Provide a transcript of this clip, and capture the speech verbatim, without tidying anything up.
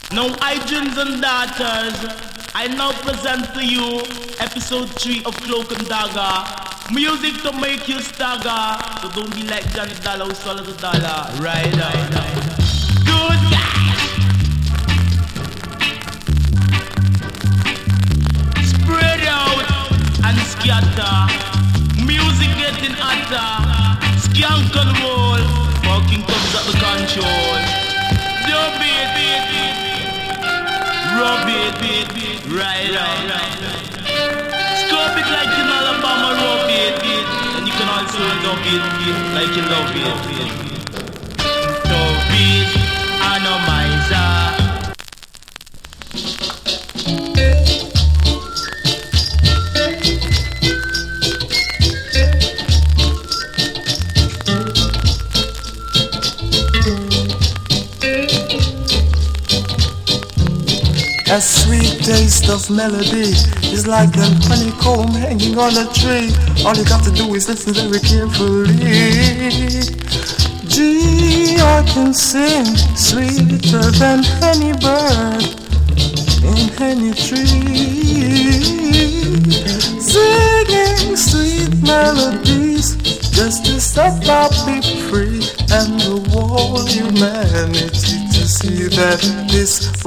Now, hygiens and daughters, I now present to you episode three of Cloak and Dagger. Music to make you stagger. So don't be like Johnny Dollar who swallows a dollar. Right, right, right. Good guys. Spread out and scatter. Music getting hotter. Skank and roll. Fucking comes at the control. Dub it, it, it. Rub it, it, it. Right, right, right. Scope it like in Alabama, rub it, it. And you can also dub it, it. Like you love it, it. Dub it, Anomizer. A sweet taste of melody is like an honeycomb hanging on a tree. All you got to do is listen very carefully. Gee, I can sing sweeter than any bird in any tree, singing sweet melodies just to set our people free and the whole humanity to see that this